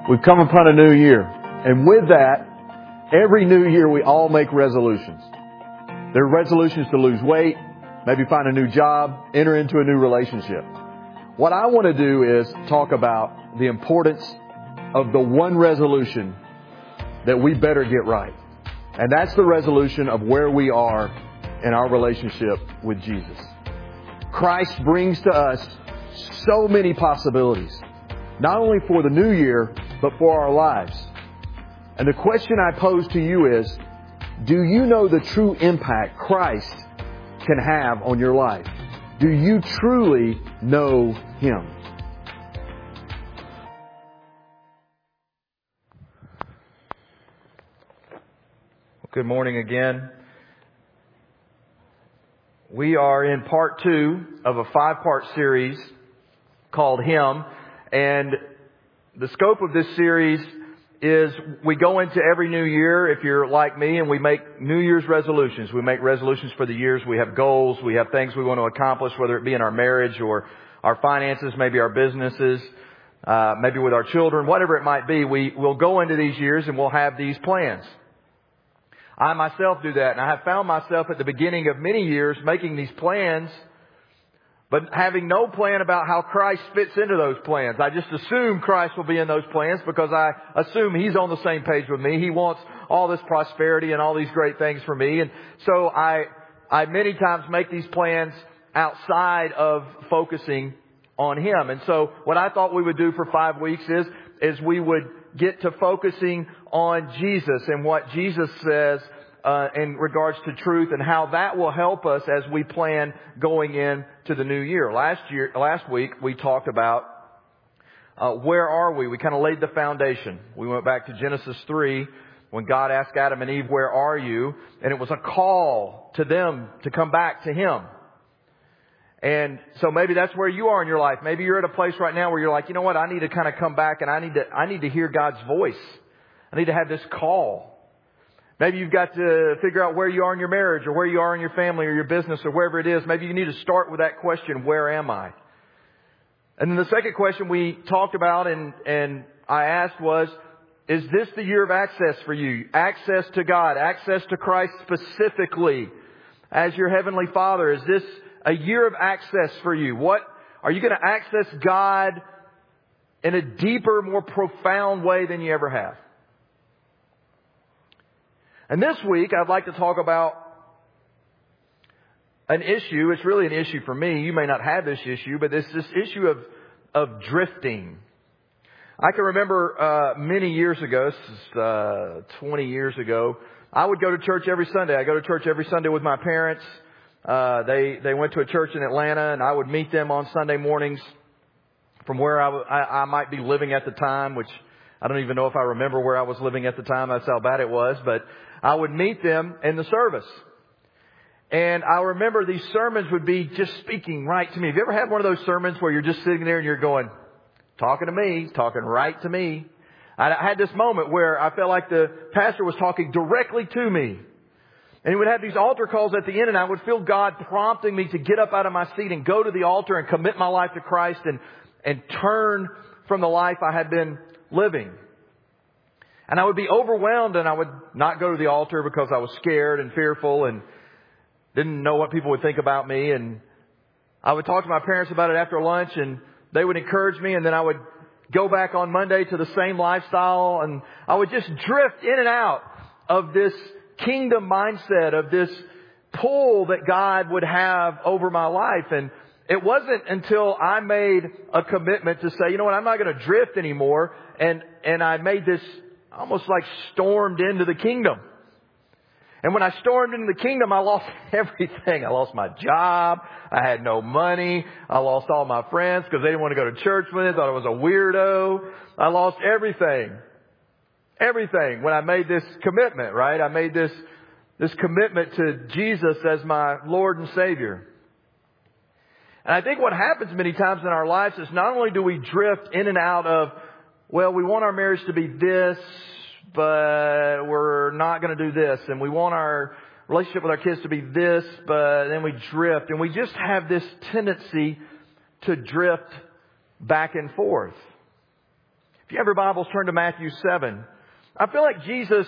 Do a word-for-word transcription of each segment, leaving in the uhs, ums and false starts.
We've come upon a new year. And with that, every new year we all make resolutions. There are resolutions to lose weight, maybe find a new job, enter into a new relationship. What I want to do is talk about the importance of the one resolution that we better get right. And that's the resolution of where we are in our relationship with Jesus. Christ brings to us so many possibilities, not only for the new year, but for our lives. And the question I pose to you is, do you know the true impact Christ can have on your life? Do you truly know Him? Good morning again. We are in part two of a five-part series called Him. And the scope of this series is we go into every new year, if you're like me, and we make New Year's resolutions. We make resolutions for the years. We have goals. We have things we want to accomplish, whether it be in our marriage or our finances, maybe our businesses, uh, maybe with our children, whatever it might be. We will go into these years and we'll have these plans. I myself do that, and I have found myself at the beginning of many years making these plans, but having no plan about how Christ fits into those plans. I just assume Christ will be in those plans because I assume He's on the same page with me. He wants all this prosperity and all these great things for me. And so I, I many times make these plans outside of focusing on Him. And so what I thought we would do for five weeks is, is we would get to focusing on Jesus and what Jesus says Uh, in regards to truth and how that will help us as we plan going into the new year. Last year, last week, we talked about uh, where are we? We kind of laid the foundation. We went back to Genesis three when God asked Adam and Eve, "Where are you?" And it was a call to them to come back to Him. And so maybe that's where you are in your life. Maybe you're at a place right now where you're like, you know what? I need to kind of come back and I need to I need to hear God's voice. I need to have this call. Maybe you've got to figure out where you are in your marriage or where you are in your family or your business or wherever it is. Maybe you need to start with that question, where am I? And then the second question we talked about and, and I asked was, is this the year of access for you? Access to God, access to Christ specifically as your Heavenly Father. Is this a year of access for you? What are you going to access God in a deeper, more profound way than you ever have? And this week, I'd like to talk about an issue. It's really an issue for me. You may not have this issue, but it's this issue of, of drifting. I can remember uh, many years ago, this is uh, twenty years ago, I would go to church every Sunday. I go to church every Sunday with my parents. Uh, they, they went to a church in Atlanta, and I would meet them on Sunday mornings from where I, w- I, I might be living at the time, which I don't even know if I remember where I was living at the time. That's how bad it was. But I would meet them in the service. And I remember these sermons would be just speaking right to me. Have you ever had one of those sermons where you're just sitting there and you're going, talking to me, talking right to me? I had this moment where I felt like the pastor was talking directly to me. And he would have these altar calls at the end, and I would feel God prompting me to get up out of my seat and go to the altar and commit my life to Christ and, and turn from the life I had been living. And I would be overwhelmed, and I would not go to the altar because I was scared and fearful and didn't know what people would think about me. And I would talk to my parents about it after lunch, and they would encourage me, and then I would go back on Monday to the same lifestyle, and I would just drift in and out of this kingdom mindset, of this pull that God would have over my life. And it wasn't until I made a commitment to say, you know what, I'm not going to drift anymore. And, and I made this almost like stormed into the kingdom. And when I stormed into the kingdom, I lost everything. I lost my job. I had no money. I lost all my friends because they didn't want to go to church with me. Thought I was a weirdo. I lost everything. Everything when I made this commitment, right? I made this, this commitment to Jesus as my Lord and Savior. And I think what happens many times in our lives is not only do we drift in and out of, well, we want our marriage to be this, but we're not going to do this. And we want our relationship with our kids to be this, but then we drift. And we just have this tendency to drift back and forth. If If you have your Bibles, turn to Matthew seven. I feel like Jesus,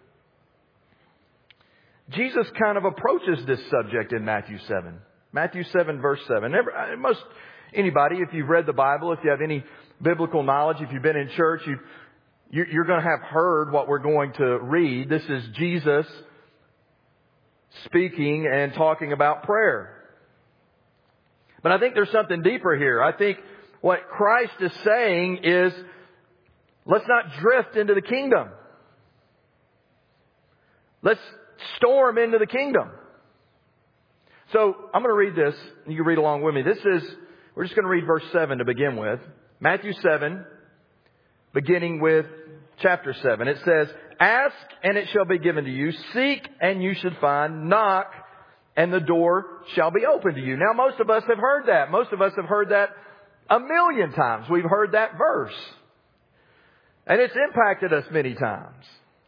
Jesus kind of approaches this subject in Matthew seven. Matthew seven, verse seven. Every, most anybody, if you've read the Bible, if you have any biblical knowledge, if you've been in church, you, you're going to have heard what we're going to read. This is Jesus speaking and talking about prayer. But I think there's something deeper here. I think what Christ is saying is, let's not drift into the kingdom. Let's storm into the kingdom. So I'm going to read this. You can read along with me. This is, we're just going to read verse seven to begin with. Matthew seven, beginning with chapter seven. It says, ask and it shall be given to you. Seek and you should find. Knock and the door shall be opened to you. Now most of us have heard that. Most of us have heard that a million times. We've heard that verse. And it's impacted us many times.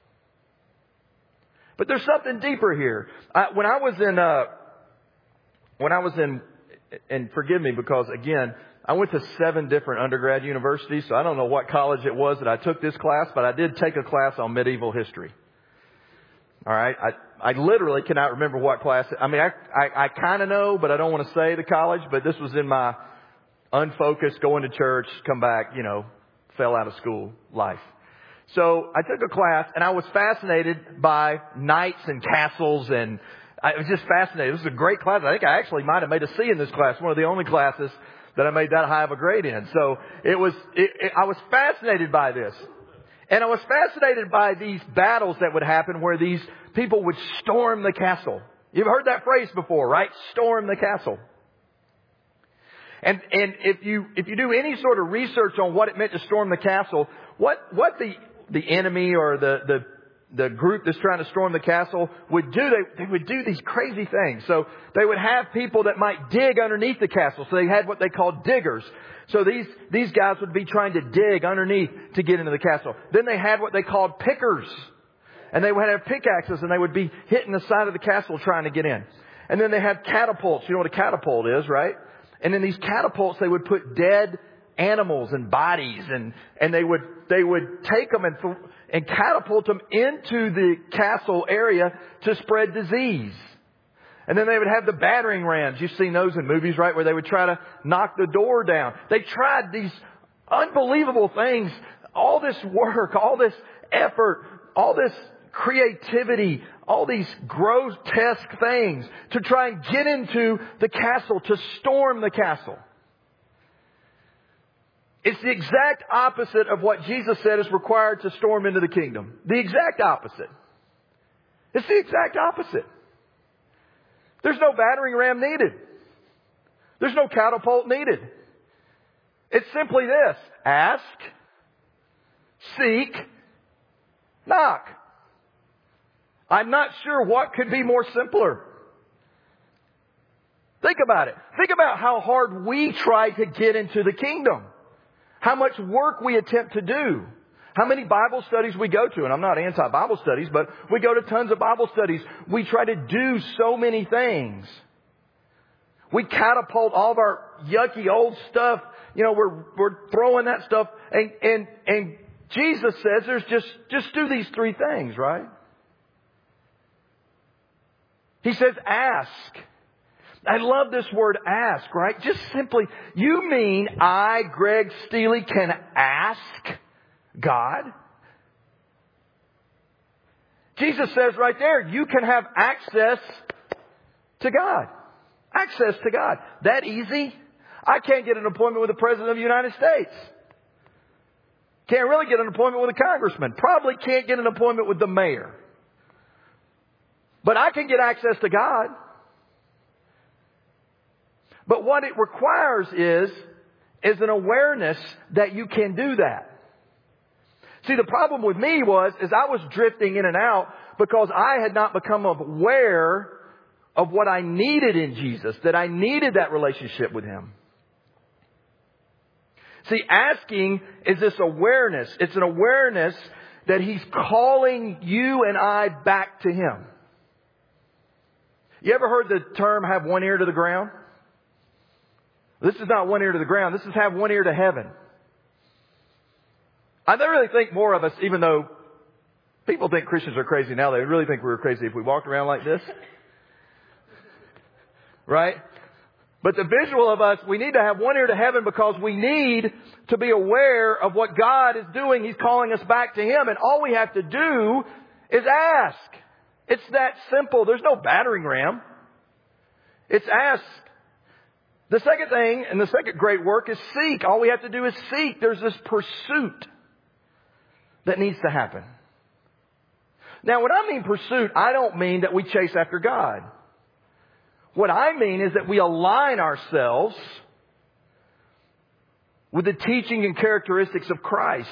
But there's something deeper here. I, when I was in, uh, when I was in, and forgive me because again, I went to seven different undergrad universities, so I don't know what college it was that I took this class, but I did take a class on medieval history. All right, I I literally cannot remember what class. I mean, I I, I kind of know, but I don't want to say the college. But this was in my unfocused, going to church, come back, you know, fell out of school life. So I took a class, and I was fascinated by knights and castles, and I was just fascinated. This was a great class. I think I actually might have made a C in this class, one of the only classes that I made that high of a grade in. So it was, it, it, I was fascinated by this. And I was fascinated by these battles that would happen where these people would storm the castle. You've heard that phrase before, right? Storm the castle. And, and if you, if you do any sort of research on what it meant to storm the castle, what, what the, the enemy or the, the, the group that's trying to storm the castle would do, they, they would do these crazy things. So they would have people that might dig underneath the castle. So they had what they called diggers. So these, these guys would be trying to dig underneath to get into the castle. Then they had what they called pickers. And they would have pickaxes and they would be hitting the side of the castle trying to get in. And then they had catapults. You know what a catapult is, right? And in these catapults, they would put dead animals and bodies, and, and they would, they would take them and, th- and catapult them into the castle area to spread disease. And then they would have the battering rams. You've seen those in movies, right? Where they would try to knock the door down. They tried these unbelievable things, all this work, all this effort, all this creativity, all these grotesque things to try and get into the castle, to storm the castle. It's the exact opposite of what Jesus said is required to storm into the kingdom. The exact opposite. It's the exact opposite. There's no battering ram needed. There's no catapult needed. It's simply this. Ask, seek, knock. I'm not sure what could be more simpler. Think about it. Think about how hard we try to get into the kingdom. How much work we attempt to do. How many Bible studies we go to. And I'm not anti-Bible studies, but we go to tons of Bible studies. We try to do so many things. We catapult all of our yucky old stuff. You know, we're, we're throwing that stuff. And, and, and Jesus says there's just, just do these three things, right? He says, ask. I love this word ask, right? Just simply, you mean I, Greg Steely, can ask God? Jesus says right there, you can have access to God. Access to God. That easy? I can't get an appointment with the President of the United States. Can't really get an appointment with a congressman. Probably can't get an appointment with the mayor. But I can get access to God. But what it requires is, is an awareness that you can do that. See, the problem with me was, is I was drifting in and out because I had not become aware of what I needed in Jesus, that I needed that relationship with Him. See, asking is this awareness. It's an awareness that He's calling you and I back to Him. You ever heard the term have one ear to the ground? This is not one ear to the ground. This is have one ear to heaven. I really think more of us, even though people think Christians are crazy now, they would really think we were crazy if we walked around like this. Right? But the visual of us, we need to have one ear to heaven because we need to be aware of what God is doing. He's calling us back to Him. And all we have to do is ask. It's that simple. There's no battering ram. It's ask. The second thing, and the second great work, is seek. All we have to do is seek. There's this pursuit that needs to happen. Now, when I mean pursuit, I don't mean that we chase after God. What I mean is that we align ourselves with the teaching and characteristics of Christ.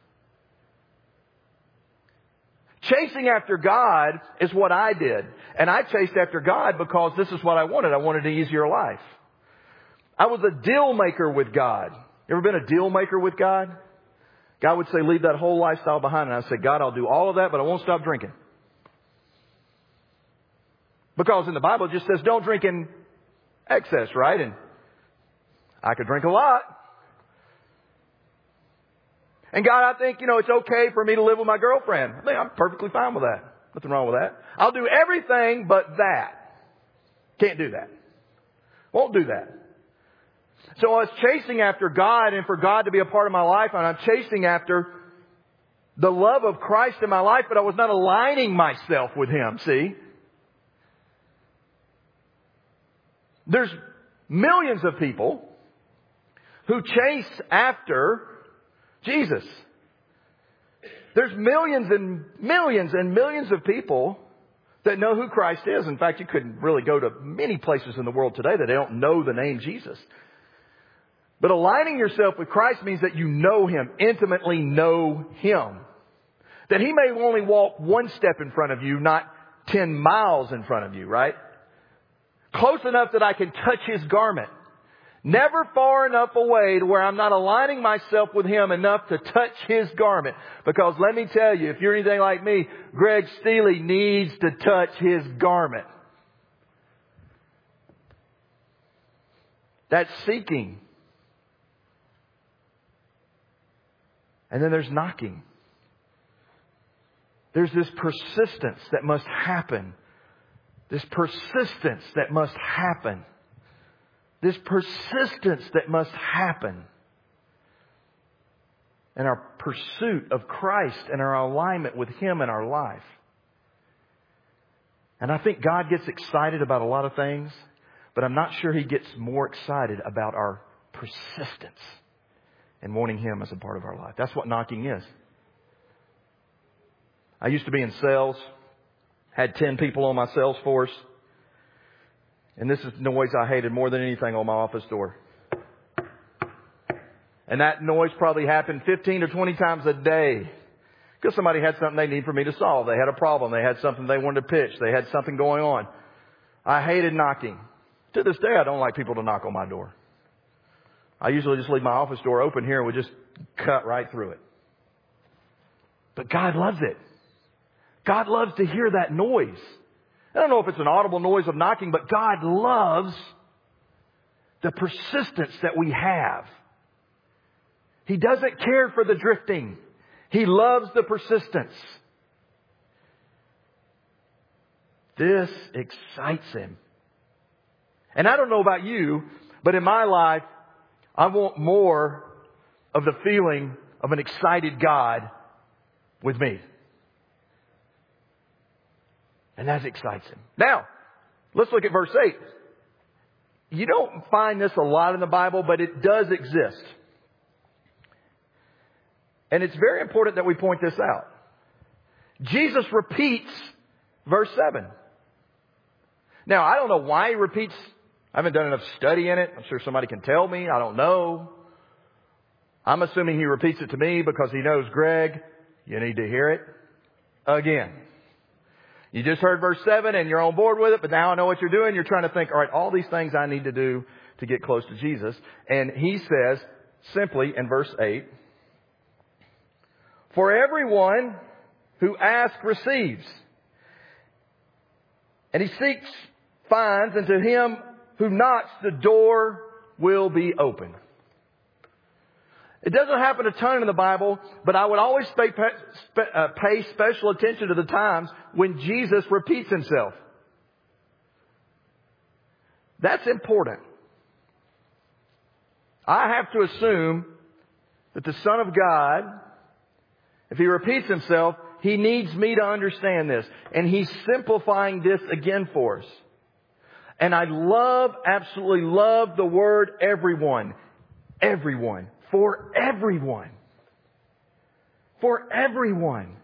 Chasing after God is what I did. And I chased after God because this is what I wanted. I wanted an easier life. I was a deal maker with God. You ever been a deal maker with God? God would say, leave that whole lifestyle behind. And I said, God, I'll do all of that, but I won't stop drinking. Because in the Bible it just says don't drink in excess, right? And I could drink a lot. And God, I think, you know, it's okay for me to live with my girlfriend. I mean, I'm perfectly fine with that. Nothing wrong with that. I'll do everything but that. Can't do that. Won't do that. So I was chasing after God and for God to be a part of my life, and I'm chasing after the love of Christ in my life, but I was not aligning myself with Him, see? There's millions of people who chase after Jesus. There's millions and millions and millions of people that know who Christ is. In fact, you couldn't really go to many places in the world today that they don't know the name Jesus. But aligning yourself with Christ means that you know Him, intimately know Him. That He may only walk one step in front of you, not ten miles in front of you, right? Close enough that I can touch His garment. Never far enough away to where I'm not aligning myself with Him enough to touch His garment. Because let me tell you, if you're anything like me, Greg Steele needs to touch His garment. That's seeking. And then there's knocking. There's this persistence that must happen. This persistence that must happen. This persistence that must happen. In our pursuit of Christ and our alignment with Him in our life. And I think God gets excited about a lot of things, but I'm not sure He gets more excited about our persistence and wanting Him as a part of our life. That's what knocking is. I used to be in sales. Had ten people on my sales force. And this is the noise I hated more than anything on my office door. And that noise probably happened fifteen or twenty times a day. Because somebody had something they need for me to solve. They had a problem. They had something they wanted to pitch. They had something going on. I hated knocking. To this day, I don't like people to knock on my door. I usually just leave my office door open here and we just cut right through it. But God loves it. God loves to hear that noise. I don't know if it's an audible noise of knocking, but God loves the persistence that we have. He doesn't care for the drifting. He loves the persistence. This excites Him. And I don't know about you, but in my life, I want more of the feeling of an excited God with me. And that excites Him. Now, let's look at verse eight. You don't find this a lot in the Bible, but it does exist. And it's very important that we point this out. Jesus repeats verse seven. Now, I don't know why He repeats. I haven't done enough study in it. I'm sure somebody can tell me. I don't know. I'm assuming He repeats it to me because He knows, Greg, you need to hear it again. You just heard verse seven and you're on board with it, but now I know what you're doing. You're trying to think, all right, all these things I need to do to get close to Jesus. And He says simply in verse eight, for everyone who asks receives, and he seeks finds, and to him who knocks the door will be open. It doesn't happen a ton in the Bible, but I would always pay, uh, pay special attention to the times when Jesus repeats himself. That's important. I have to assume that the Son of God, if he repeats himself, he needs me to understand this. And he's simplifying this again for us. And I love, absolutely love the word everyone. Everyone. For everyone. For everyone.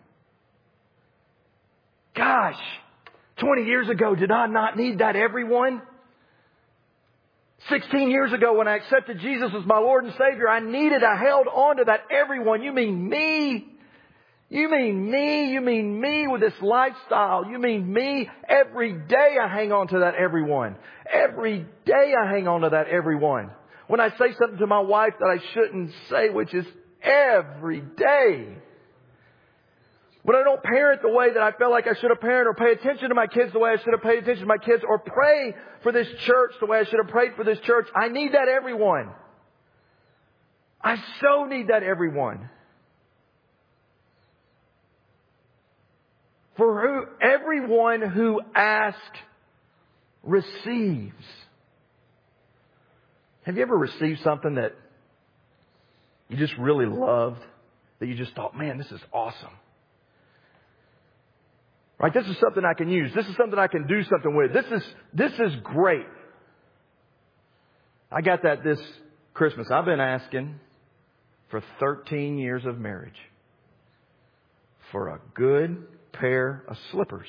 Gosh, twenty years ago, did I not need that everyone? sixteen years ago when I accepted Jesus as my Lord and Savior, I needed, I held on to that everyone. You mean me? You mean me? You mean me with this lifestyle? You mean me? Every day I hang on to that everyone. Every day I hang on to that everyone. When I say something to my wife that I shouldn't say, which is every day. When I don't parent the way that I felt like I should have parented, or pay attention to my kids the way I should have paid attention to my kids, or pray for this church the way I should have prayed for this church, I need that everyone. I so need that everyone. For who, everyone who asks receives. Have you ever received something that you just really loved? That you just thought, man, this is awesome. Right? This is something I can use. This is something I can do something with. This is, this is great. I got that this Christmas. I've been asking for thirteen years of marriage for a good pair of slippers.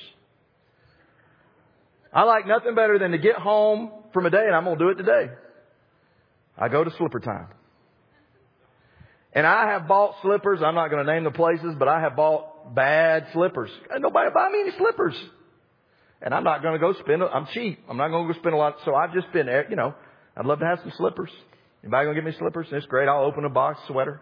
I like nothing better than to get home from a day, and I'm going to do it today. I go to slipper time. And I have bought slippers. I'm not going to name the places, but I have bought bad slippers. And nobody buy me any slippers. And I'm not going to go spend, I'm cheap. I'm not going to go spend a lot. So I've just been, you know, I'd love to have some slippers. Anybody going to give me slippers? It's great. I'll open a box sweater.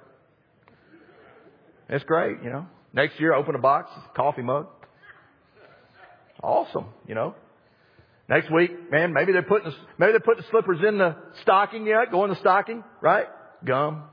It's great, you know. Next year, open a box, coffee mug. Awesome, you know. Next week, man, maybe they're putting, maybe they're putting the slippers in the stocking yet. Go in the stocking, right? Gum.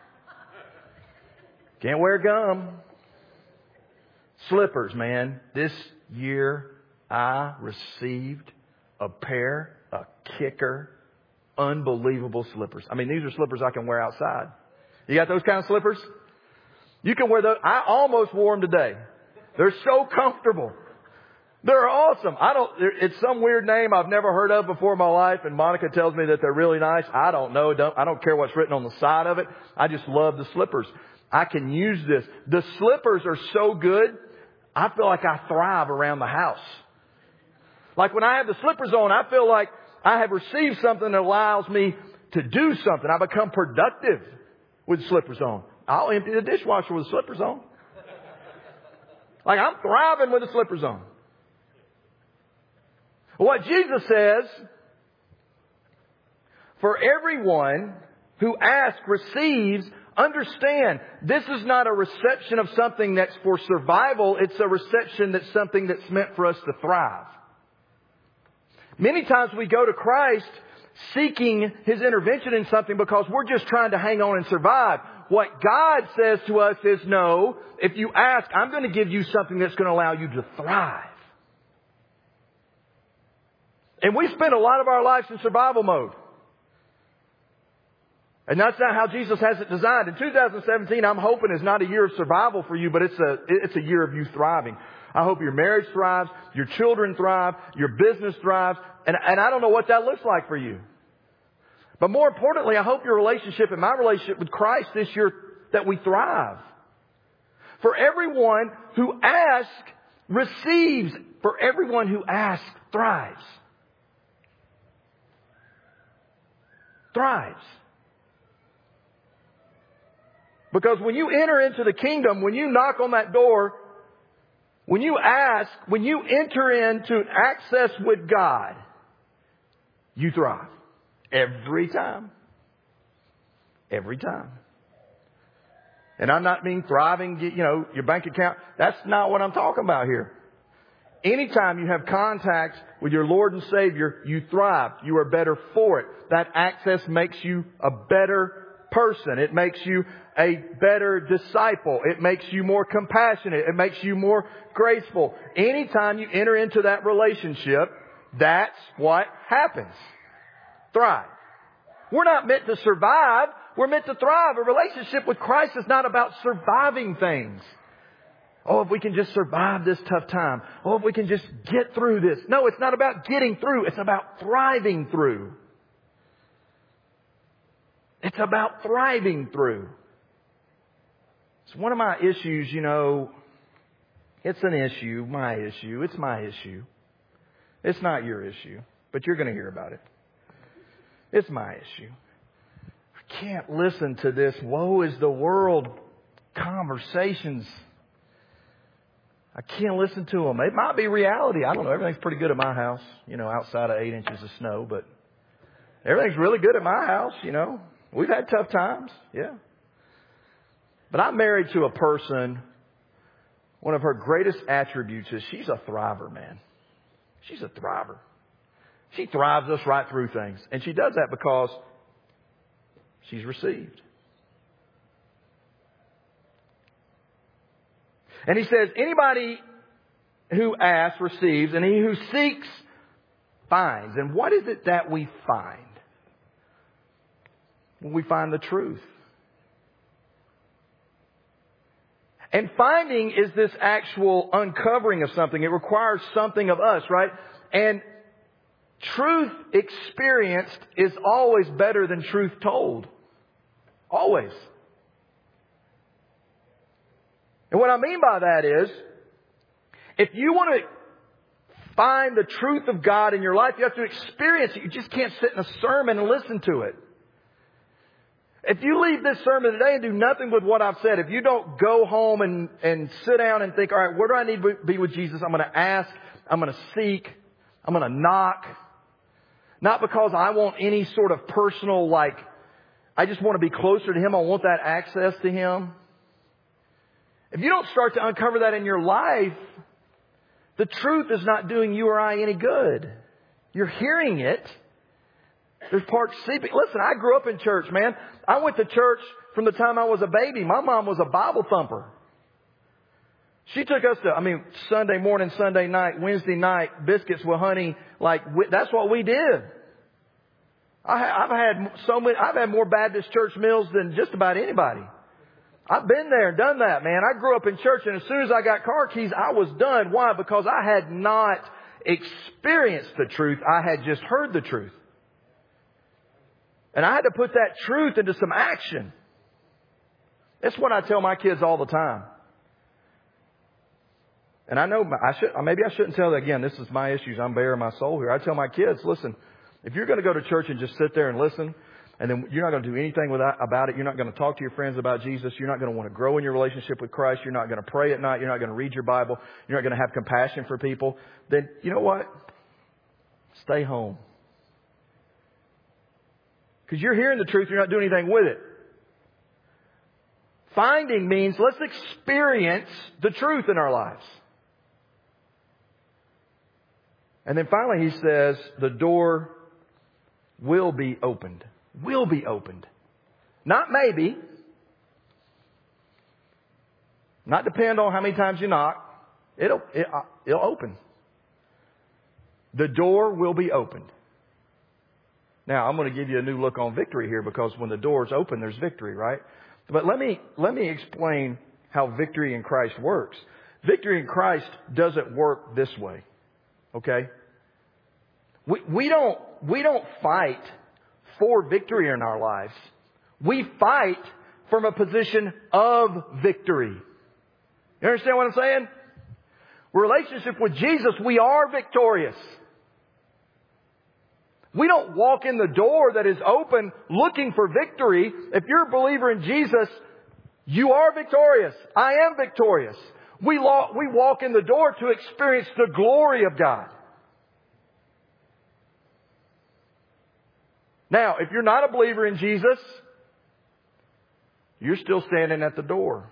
Can't wear gum. Slippers, man. This year, I received a pair of kicker, unbelievable slippers. I mean, these are slippers I can wear outside. You got those kind of slippers? You can wear those. I almost wore them today. They're so comfortable. They're awesome. I don't, it's some weird name I've never heard of before in my life, and Monica tells me that they're really nice. I don't know. Don't, I don't care what's written on the side of it. I just love the slippers. I can use this. The slippers are so good, I feel like I thrive around the house. Like when I have the slippers on, I feel like I have received something that allows me to do something. I become productive with slippers on. I'll empty the dishwasher with the slippers on. Like I'm thriving with the slippers on. What Jesus says, for everyone who asks receives, understand, this is not a reception of something that's for survival. It's a reception that's something that's meant for us to thrive. Many times we go to Christ seeking His intervention in something because we're just trying to hang on and survive. What God says to us is, no, if you ask, I'm going to give you something that's going to allow you to thrive. And we spend a lot of our lives in survival mode. And that's not how Jesus has it designed. In two thousand seventeen, I'm hoping is not a year of survival for you, but it's a, it's a year of you thriving. I hope your marriage thrives, your children thrive, your business thrives, and, and I don't know what that looks like for you. But more importantly, I hope your relationship and my relationship with Christ this year, that we thrive. For everyone who asks, receives. For everyone who asks, thrives. Thrives. Because when you enter into the kingdom, when you knock on that door, when you ask, when you enter into access with God, you thrive. Every time. Every time. And I'm not mean thriving, you know, your bank account. That's not what I'm talking about here. Anytime you have contact with your Lord and Savior, you thrive. You are better for it. That access makes you a better person. It makes you a better disciple. It makes you more compassionate. It makes you more graceful. Anytime you enter into that relationship, that's what happens. Thrive. We're not meant to survive. We're meant to thrive. A relationship with Christ is not about surviving things. Oh, if we can just survive this tough time. Oh, if we can just get through this. No, it's not about getting through. It's about thriving through. It's about thriving through. It's one of my issues, you know. It's an issue, my issue. It's my issue. It's not your issue, but you're going to hear about it. It's my issue. I can't listen to this woe is the world conversations. I can't listen to them. It might be reality. I don't know. Everything's pretty good at my house, you know, outside of eight inches of snow, but everything's really good at my house, you know. We've had tough times, yeah. But I'm married to a person, one of her greatest attributes is she's a thriver, man. She's a thriver. She thrives us right through things. And she does that because she's received. And he says, anybody who asks receives, and he who seeks finds. And what is it that we find? When we find the truth. And finding is this actual uncovering of something. It requires something of us, right? And truth experienced is always better than truth told. Always. And what I mean by that is, if you want to find the truth of God in your life, you have to experience it. You just can't sit in a sermon and listen to it. If you leave this sermon today and do nothing with what I've said, if you don't go home and, and sit down and think, all right, where do I need to be with Jesus? I'm going to ask. I'm going to seek. I'm going to knock. Not because I want any sort of personal, like, I just want to be closer to Him. I want that access to Him. If you don't start to uncover that in your life, the truth is not doing you or I any good. You're hearing it. There's parts seeping. Listen, I grew up in church, man. I went to church from the time I was a baby. My mom was a Bible thumper. She took us to, I mean, Sunday morning, Sunday night, Wednesday night, biscuits with honey. Like, that's what we did. I, I've had so many, I've had more Baptist church meals than just about anybody. I've been there and done that, man. I grew up in church, and as soon as I got car keys, I was done. Why? Because I had not experienced the truth. I had just heard the truth. And I had to put that truth into some action. That's what I tell my kids all the time. And I know I should, maybe I shouldn't tell them again. This is my issues. I'm bearing my soul here. I tell my kids, listen, if you're going to go to church and just sit there and listen, and then you're not going to do anything without, about it, you're not going to talk to your friends about Jesus, you're not going to want to grow in your relationship with Christ, you're not going to pray at night, you're not going to read your Bible, you're not going to have compassion for people, then you know what? Stay home. Because you're hearing the truth, you're not doing anything with it. Finding means let's experience the truth in our lives. And then finally he says, the door will be opened. Will be opened. Not maybe. Not depend on how many times you knock. It'll, it, it'll open. The door will be opened. Now, I'm going to give you a new look on victory here, because when the door's open, there's victory, right? But let me, let me explain how victory in Christ works. Victory in Christ doesn't work this way. Okay? We, we don't, we don't fight for victory in our lives. We fight from a position of victory. You understand what I'm saying? Relationship with Jesus, we are victorious. We don't walk in the door that is open looking for victory. If you're a believer in Jesus, you are victorious. I am victorious. We we walk in the door to experience the glory of God. Now, if you're not a believer in Jesus, you're still standing at the door.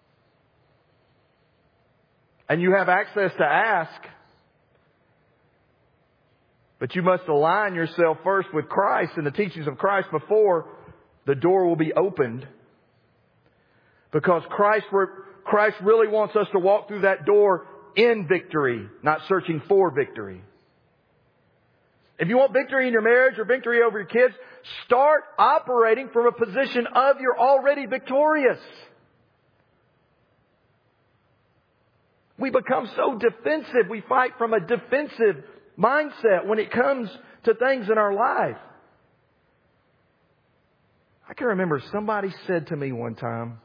And you have access to ask. But you must align yourself first with Christ and the teachings of Christ before the door will be opened Because Christ, Christ really wants us to walk through that door in victory, not searching for victory. If you want victory in your marriage or victory over your kids, start operating from a position of you're already victorious. We become so defensive. We fight from a defensive mindset when it comes to things in our life. I can remember somebody said to me one time,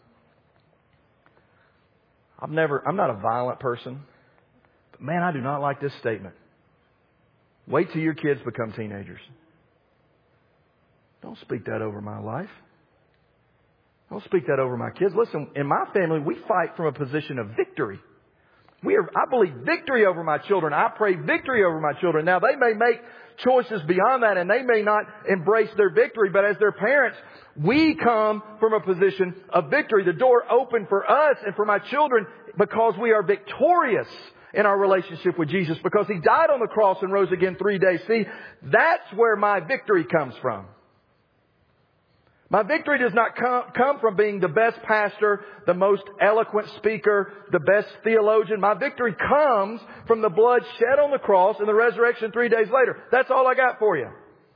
I've never, I'm not a violent person, but man, I do not like this statement. Wait till your kids become teenagers. Don't speak that over my life. Don't speak that over my kids. Listen, in my family, we fight from a position of victory. We are, I believe victory over my children. I pray victory over my children. Now, they may make choices beyond that and they may not embrace their victory, but as their parents, we come from a position of victory. The door open for us and for my children because we are victorious in our relationship with Jesus, because He died on the cross and rose again three days. See, that's where my victory comes from. My victory does not come, come from being the best pastor, the most eloquent speaker, the best theologian. My victory comes from the blood shed on the cross and the resurrection three days later. That's all I got for you.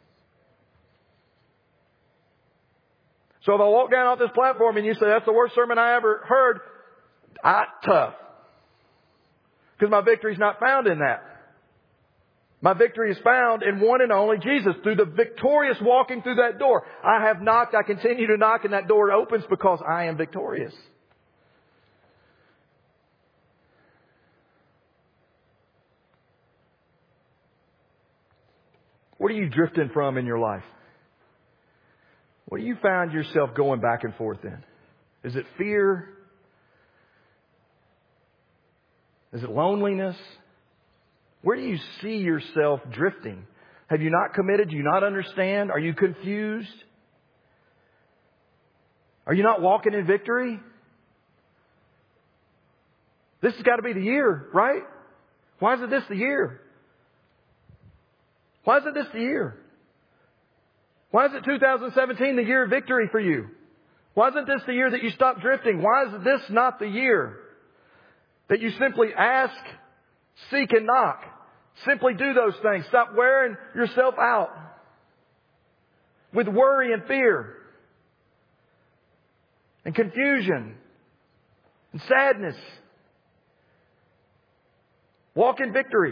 So if I walk down off this platform and you say, that's the worst sermon I ever heard, I, tough. Because my victory is not found in that. My victory is found in one and only Jesus, through the victorious walking through that door. I have knocked, I continue to knock, and that door opens because I am victorious. What are you drifting from in your life? What do you find yourself going back and forth in? Is it fear? Is it loneliness? Where do you see yourself drifting? Have you not committed? Do you not understand? Are you confused? Are you not walking in victory? This has got to be the year, right? Why isn't this the year? Why isn't this the year? Why is it two thousand seventeen the year of victory for you? Why isn't this the year that you stop drifting? Why is this not the year that you simply ask, seek, and knock? Simply do those things. Stop wearing yourself out with worry and fear and confusion and sadness. Walk in victory.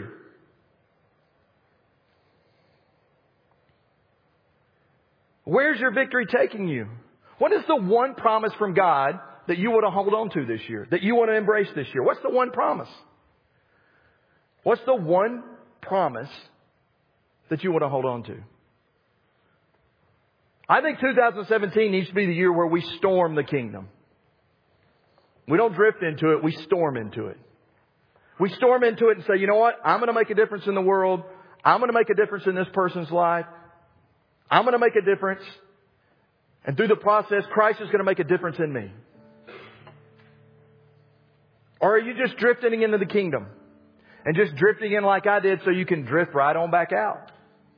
Where's your victory taking you? What is the one promise from God that you want to hold on to this year, that you want to embrace this year? What's the one promise? What's the one promise that you want to hold on to? I think two thousand seventeen needs to be the year where we storm the kingdom. We don't drift into it, we storm into it. We storm into it and say, you know what? I'm going to make a difference in the world. I'm going to make a difference in this person's life. I'm going to make a difference. And through the process, Christ is going to make a difference in me. Or are you just drifting into the kingdom? And just drifting in like I did so you can drift right on back out.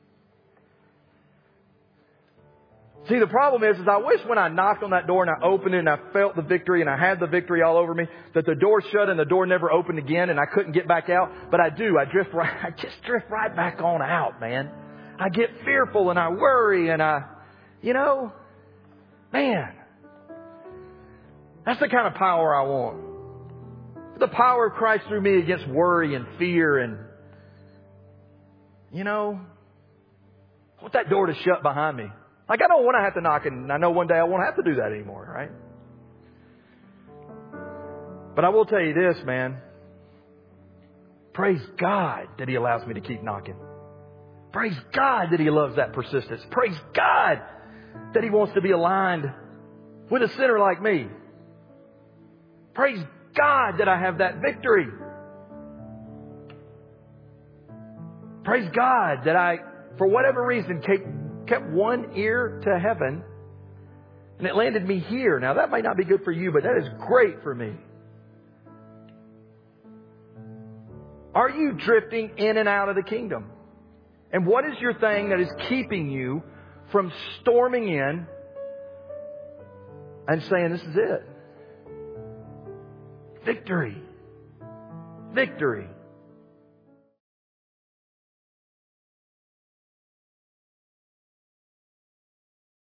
See, the problem is, is I wish when I knocked on that door and I opened it and I felt the victory and I had the victory all over me, that the door shut and the door never opened again and I couldn't get back out. But I do. I drift right, I just drift right back on out, man. I get fearful and I worry and I, you know, man, that's the kind of power I want. The power of Christ through me against worry and fear and, you know, I want that door to shut behind me. Like, I don't want to have to knock, and I know one day I won't have to do that anymore, right? But I will tell you this, man. Praise God that He allows me to keep knocking. Praise God that He loves that persistence. Praise God that He wants to be aligned with a sinner like me. Praise God that I have that victory. Praise God that I, for whatever reason, kept, kept one ear to heaven and it landed me here. Now that might not be good for you, but that is great for me. Are you drifting in and out of the kingdom? And what is your thing that is keeping you from storming in and saying, this is it? Victory. Victory.